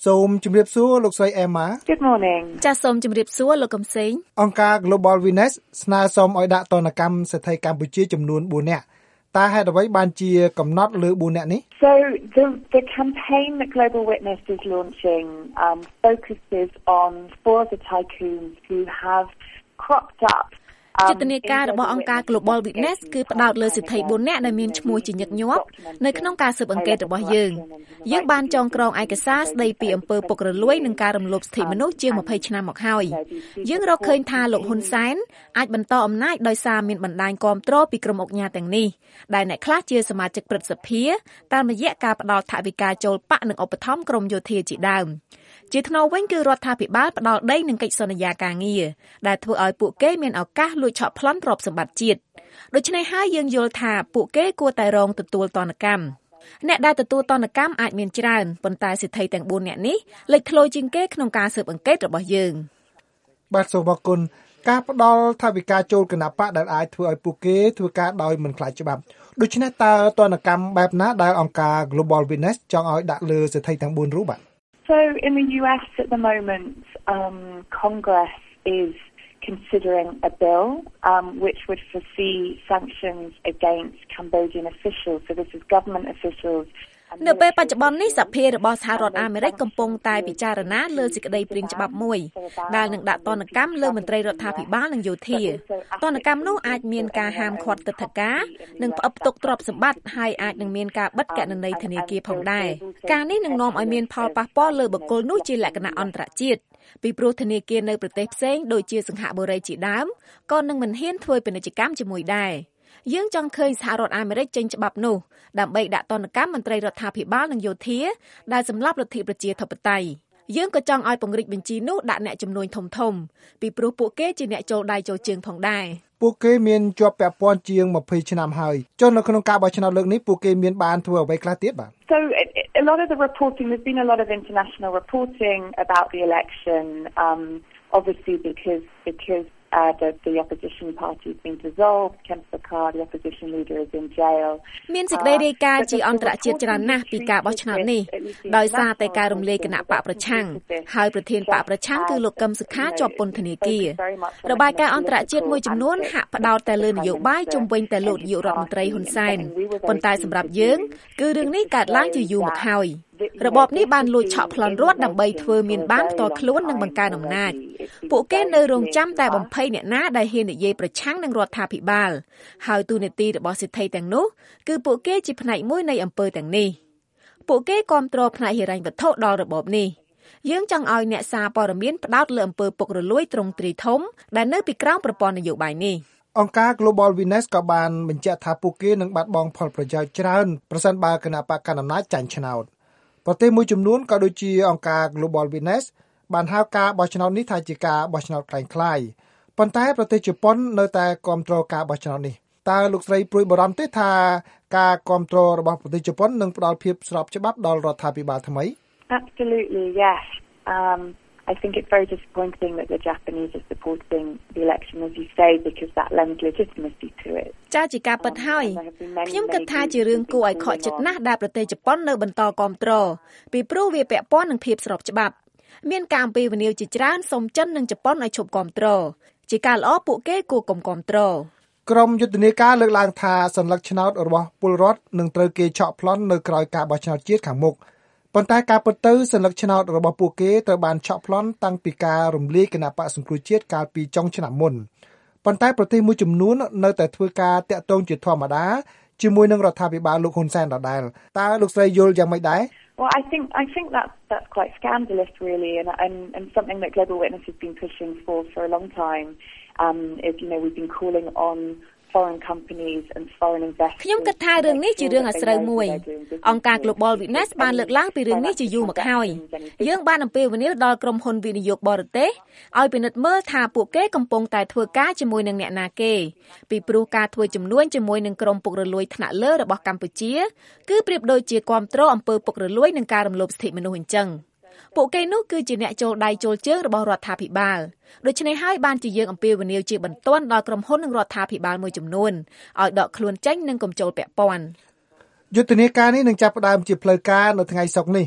សូមជម្រាបសួរលោកស្រីអេម៉ា Good morning ចាសសូមជម្រាបសួរលោកកំសែងអង្គការ Global Witness ស្នើសុំឲ្យដាក់ទណ្ឌកម្មសេដ្ឋីកម្ពុជាចំនួន4នាក់តើហេតុអ្វីបានជាកំណត់លើ4នាក់នេះ So the campaign that Global Witness is launching focuses on four of the tycoons who have cropped up យុទ្ធនាការរបស់អង្គការ Global Witness គឺផ្ដោតលើសិទ្ធិ4នាក់ដែលមានឈ្មោះជាញឹកញាប់នៅក្នុងការស៊ើបអង្កេតរបស់យើងបានចងក្រងឯកសារស្ដីពីអំពើពុករលួយនិងការរំលោភសិទ្ធិមនុស្សជាង20ឆ្នាំមកហើយយើងរកឃើញថាលោកហ៊ុនសែនអាចបន្តអំណាចដោយសារមានបណ្ដាញគាំទ្រពីក្រុមអង្គការទាំងនេះដែលអ្នកខ្លះជាសមាជិកព្រឹទ្ធសភាតាមរយៈការផ្ដល់ថវិកាចូលបកនិងឧបត្ថម្ភក្រមយោធាជាដើមជាថ្នូរវិញគឺរដ្ឋាភិបាលផ្ដល់ដីនិងកិច្ចសន្យាការងារដែលធ្វើឲ្យពួកគេមានឱកាសលួចឆក់ប្លន់ទ្រព្យសម្បត្តិជាតិដូច្នេះហើយយើងយល់ថាពួកគេគួរតែរងទទួលទណ្ឌកម្មអ្នកដែលទទួលទណ្ឌកម្មអាចមានច្រើនប៉ុន្តែសិទ្ធិទាំង4នាក់នេះលេចធ្លោជាងគេក្នុងការស៊ើបអង្កេតរបស់យើងបាទសូមអរគុណការផ្ដល់ថវិកាចូលគណបកដែលអាចធ្វើឲ្យពួកគេធ្វើការដោយមិនខ្លាចច្បាប់ដូច្នេះតើទណ្ឌកម្មបែបណាដែលអង្គការ Global Witness ចង់ឲ្យដាក់លើសិទ្ធិទាំង4រូបបាទ So in the US at the moment, Congress is considering a bill which would foresee sanctions against Cambodian officials. So this is government officials. នៅពេលបច្ចុប្បន្ននេះសភារបស់សហរដ្ឋអាមេរិកកំពុងតែពិចារណាលើសេចក្តីព្រាងច្បាប់មួយដែលនឹងដាក់ទណ្ឌកម្មលើមន្ត្រីរដ្ឋាភិបាលនិងយោធាទណ្ឌកម្មនោះអាចមានការហាមឃាត់ទិដ្ឋាការនិងផ្អឹបផ្ទុកទ្រព្យសម្បត្តិហើយអាចនឹងមានការបិទគណនីធនាគារផងដែរការនេះនឹងនាំឲ្យមានផលប៉ះពាល់លើបុគ្គលនោះជាលក្ខណៈអន្តរជាតិពីព្រោះធនាគារនៅប្រទេសផ្សេងដូចជាសិង្ហបុរីជាដើមក៏នឹងមិនហ៊ានធ្វើពាណិជ្ជកម្មជាមួយដែរយើងចង់ឃើញសហរដ្ឋអាមេរិកចេញច្បាប់នោះដើម្បីដាក់ទណ្ឌកម្មមន្ត្រីរដ្ឋាភិបាលនិងយោធាដែលសម្លាប់លទ្ធិប្រជាធិបតេយ្យយើងក៏ចង់ឲ្យពង្រីកបញ្ជីនោះដាក់អ្នកជំនួញធំពីព្រោះពួកគេជាអ្នកចូលដៃចូលជើងផងដែរពួកគេមានជាប់ពាក់ព័ន្ធជាង20ឆ្នាំហើយចុះនៅក្នុងការបោះឆ្នោតលើកនេះពួកគេមានបានធ្វើអ្វីខ្លះទៀតបាទ So a lot of the reporting there's been a lot of international reporting about the election obviously because the opposition party has been dissolved. Ken Sokha, the opposition leader, is in jail. មានសេចក្តីរាយការណ៍ជាអន្តរជាតិច្រើនណាស់ពីការបោះឆ្នោតនេះដោយសារតែការរំលាយគណៈបកប្រឆាំងហើយប្រធានបកប្រឆាំងគឺលោកកឹមសុខាជាប់ពន្ធនាគាររបាយការណ៍អន្តរជាតិមួយចំនួនហាក់ផ្ដោតតែលើនយោបាយជំវិញតែលោកនាយករដ្ឋមន្ត្រីហ៊ុនសែនប៉ុន្តែសម្រាប់យើងគឺរឿងនេះកើតឡើងជាយូរមកហើយរបបនេះបានលួចឆក់ប្លន់រដ្ឋដើម្បីធ្វើមានបានផ្ទាល់ខ្លួននិងបង្កើនអំណាចពួកគេនៅរងចាំតែបំភ័យអ្នកណាដែលហ៊ាននិយាយប្រឆាំងនឹងរដ្ឋាភិបាលហើយទូនាទីរបស់សិទ្ធិទាំងនោះគឺពួកគេជាផ្នែកមួយនៃអំពើទាំងនេះពួកគេគាំទ្រផ្នែកហិរញ្ញវត្ថុដល់របបនេះយើងចង់ឲ្យអ្នកសារព័ត៌មានផ្ដោតលើអំពើពុករលួយទ្រង់ទ្រាយធំដែលនៅពីក្រោមប្រព័ន្ធនយោបាយនេះអង្គការ Global Witness ក៏បានបញ្ជាក់ថាពួកគេនឹងបាត់បង់ផលប្រយោជន៍ច្រើនប្រសិនបើគណៈបកកណ្ដាលអំណាចចាញ់ឆ្នោតប្រទេសមួយចំនួនក៏ដូចជាអង្គការ Global Witness បានហៅការបោះឆ្នោតនេះថាជាការបោះឆ្នោតคล้ายៗប៉ុន្តែប្រទេសជប៉ុននៅតែគាំទ្រការបោះឆ្នោតនេះតើលោកស្រីព្រួយបារម្ភទេថាការគាំទ្ររបស់ប្រទេសជប៉ុននឹងផ្ដល់ភាពស្របច្បាប់ដល់រដ្ឋាភិបាលថ្មី Absolutely yes I think it's very disappointing that the Japanese are supporting the election as you say because that lends legitimacy to it ចាជាការពិតហើយខ្ញុំគិតថាជារឿងគួរឲ្យខកចិត្តណាស់ដែលប្រទេសជប៉ុននៅបន្តគាំទ្រពីព្រោះវាពាក់ព័ន្ធនឹងភាពស្របច្បាប់មានការអំពាវនាវជាច្រើនសូមចិននិងជប៉ុនឲ្យឈប់គាំទ្រជាការល្អពួកគេគួរកុំគាំទ្រក្រុមយុទ្ធនាការលើកឡើងថាសញ្ញាឆ្នោតរបស់ពលរដ្ឋនឹងត្រូវគេឆក់ប្លន់នៅក្រោយការបោះឆ្នោតជាតិខាងមុខប៉ុន្តែការពិតទៅសញ្ញាឆ្នោតរបស់ពួកគេត្រូវបានឆក់ប្លន់តាំងពីការរំលាយគណៈបកសង្គ្រោះជាតិកាលពីចុងឆ្នាំមុនប៉ុន្តែប្រទេសមួយចំនួននៅតែធ្វើការតាក់ទងជាធម្មតាជាមួយនឹងរដ្ឋាភិបាលលោកហ៊ុនសែនដដែលតើលោកស្រីយល់យ៉ាងម៉េចដែរ Well, I think that's quite scandalous, really, and something that Global Witness has been pushing for a long time. Is we've been calling on foreign companies and foreign investors ខ្ញុំគិតថារឿងនេះជារឿងអាស្រូវមួយអង្គការ Global Witness បានលើកឡើងពីរឿងនេះជាយូរមកហើយយើងបានអំពាវនាវដល់ក្រុមហ៊ុនវិនិយោគបរទេសឲ្យពិនិត្យមើលថាពួកគេកំពុងតែធ្វើការជាមួយនឹងអ្នកណាគេពីព្រោះការធ្វើជំនួញជាមួយនឹងក្រុមពុករលួយថ្នាក់លើរបស់កម្ពុជាគឺប្រៀបដូចជាគាំទ្រអំពើពុករលួយនិងការរំលោភសិទ្ធិមនុស្សអញ្ចឹងពួកគេនោះគឺជាអ្នកចូលដៃចូលជើងរបស់រដ្ឋាភិបាលដូច្នេះហើយបានជាយើងអំពាវនាវជាបន្ទាន់ដល់ក្រុមហ៊ុននិងរដ្ឋាភិបាលមួយចំនួនឲ្យដកខ្លួនចេញនិងកុំចូលពាក់ព័ន្ធយុទ្ធនាការនេះនឹងចាប់ផ្ដើមជាផ្លូវការនៅថ្ងៃសុក្រនេះ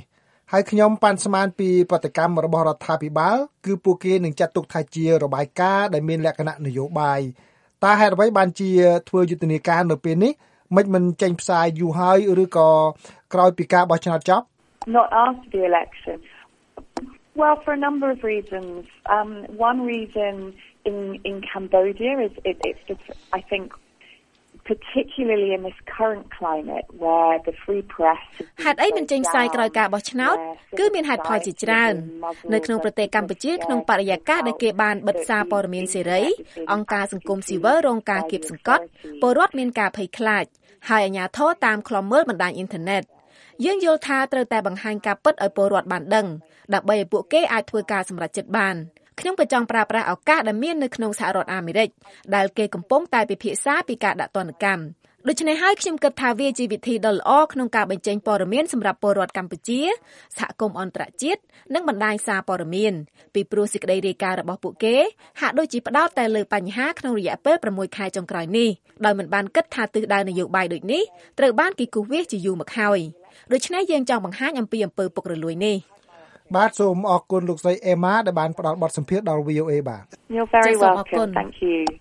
ហើយខ្ញុំប៉ាន់ស្មានពីប្រតិកម្មរបស់រដ្ឋាភិបាលគឺពួកគេនឹងចាត់ទុកថាជារបាយការណ៍ដែលមានលក្ខណៈនយោបាយតើហេតុអ្វីបានជាធ្វើយុទ្ធនាការនៅពេលនេះមិនចេញផ្សាយយូរហើយឬក៏ក្រោយពីការបោះឆ្នោតចប់ Not after the election. Well, for a number of reasons. One reason in Cambodia is it's just, I think, particularly in this current climate where the free press ហេតុអីមិនចេញផ្សាយក្រោយការបោះឆ្នោតគឺមានហេតុផលជាច្រើននៅក្នុងប្រទេសកម្ពុជាក្នុងបរិយាកាសដែលគេបានបិទសារព័ត៌មានសេរីអង្គការសង្គមស៊ីវិលរងការគាបសង្កត់ពលរដ្ឋមានការភ័យខ្លាចហើយអាជ្ញាធរតាមឃ្លាំមើលបណ្ដាញអ៊ីនធឺណិតយើងយល់ថាត្រូវតែបង្ហាញការពិតឲ្យពលរដ្ឋបានដឹងដើម្បីឲ្យពួកគេអាចធ្វើការសម្រេចចិត្តបានខ្ញុំក៏ចង់ប្រើប្រាស់ឱកាសដែលមាននៅក្នុងសហរដ្ឋអាមេរិកដែលគេកំពុងតែពិភាក្សាពីការដាក់ទណ្ឌកម្មដូច្នេះហើយខ្ញុំគិតថាវាជាវិធីដ៏ល្អក្នុងការបញ្ចេញព័ត៌មានសម្រាប់ពលរដ្ឋកម្ពុជាសហគមន៍អន្តរជាតិនិងបណ្ដាញសារព័ត៌មានពីព្រោះសេចក្តីរាយការណ៍របស់ពួកគេហាក់ដូចជាផ្ដោតតែលើបញ្ហាក្នុងរយៈពេល6ខែចុងក្រោយនេះដោយមិនបានគិតថាទិសដៅនយោបាយដូចនេះត្រូវបានគេគូសវាសជាយូរមកហើយដូច្នេះយើងចង់បង្ហាញអំពីអំពើពុករលួយនេះបាទសូមអរគុណលោកស្រីអេម៉ាដែលបានផ្ដល់បទសម្ភាសន៍ដល់ VOA បាទ You're very welcome. Thank you.